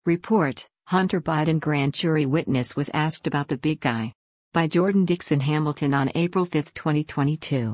Report: Hunter Biden grand jury witness was asked about the big guy. By Jordan Dixon Hamilton on April 5, 2022.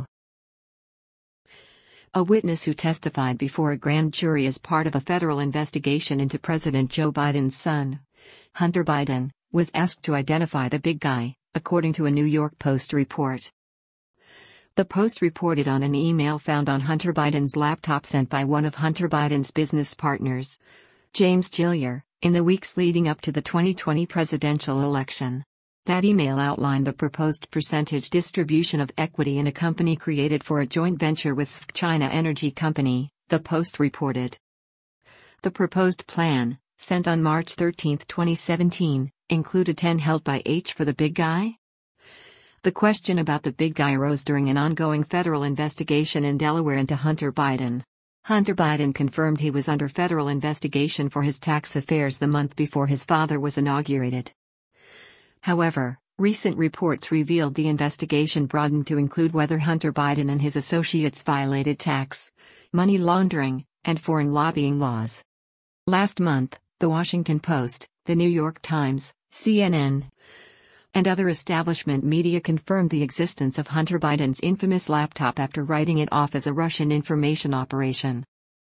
A witness who testified before a grand jury as part of a federal investigation into President Joe Biden's son, Hunter Biden, was asked to identify the big guy, according to a New York Post report. The Post reported on an email found on Hunter Biden's laptop sent by one of Hunter Biden's business partners, James Gilliar, in the weeks leading up to the 2020 presidential election. That email outlined the proposed percentage distribution of equity in a company created for a joint venture with SK-China Energy Company, the Post reported. The proposed plan, sent on March 13, 2017, included 10 held by H for the big guy? The question about the big guy arose during an ongoing federal investigation in Delaware into Hunter Biden. Hunter Biden confirmed he was under federal investigation for his tax affairs the month before his father was inaugurated. However, recent reports revealed the investigation broadened to include whether Hunter Biden and his associates violated tax, money laundering, and foreign lobbying laws. Last month, The Washington Post, The New York Times, CNN, and other establishment media confirmed the existence of Hunter Biden's infamous laptop after writing it off as a Russian information operation.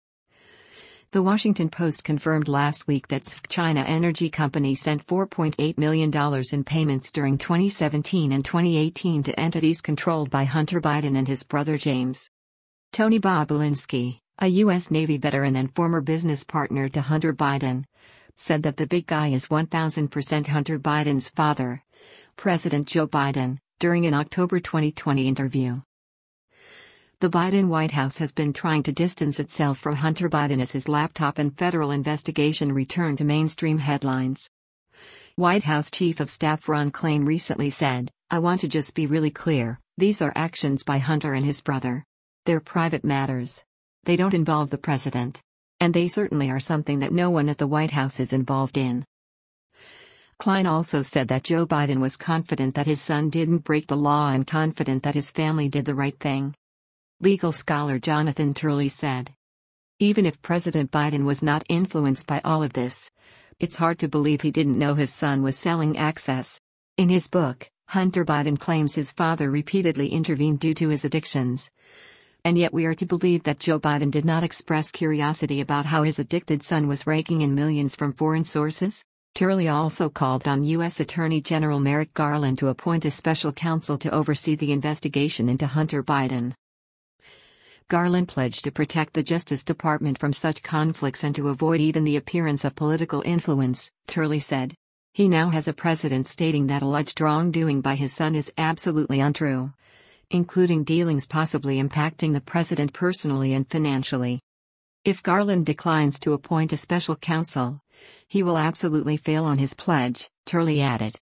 The Washington Post confirmed last week that SK-China Energy Company sent $4.8 million in payments during 2017 and 2018 to entities controlled by Hunter Biden and his brother James. Tony Bobulinski, a U.S. Navy veteran and former business partner to Hunter Biden, said that the big guy is 1000% Hunter Biden's father, President Joe Biden, during an October 2020 interview. The Biden White House has been trying to distance itself from Hunter Biden as his laptop and federal investigation return to mainstream headlines. White House Chief of Staff Ron Klain recently said, "I want to just be really clear, these are actions by Hunter and his brother. They're private matters. They don't involve the president. And they certainly are something that no one at the White House is involved in." Klain also said that Joe Biden was confident that his son didn't break the law and confident that his family did the right thing. Legal scholar Jonathan Turley said, "Even if President Biden was not influenced by all of this, it's hard to believe he didn't know his son was selling access." In his book, Hunter Biden claims his father repeatedly intervened due to his addictions. And yet we are to believe that Joe Biden did not express curiosity about how his addicted son was raking in millions from foreign sources? Turley also called on U.S. Attorney General Merrick Garland to appoint a special counsel to oversee the investigation into Hunter Biden. Garland pledged to protect the Justice Department from such conflicts and to avoid even the appearance of political influence, Turley said. He now has a precedent stating that alleged wrongdoing by his son is absolutely untrue, including dealings possibly impacting the president personally and financially. If Garland declines to appoint a special counsel, he will absolutely fail on his pledge, Turley added.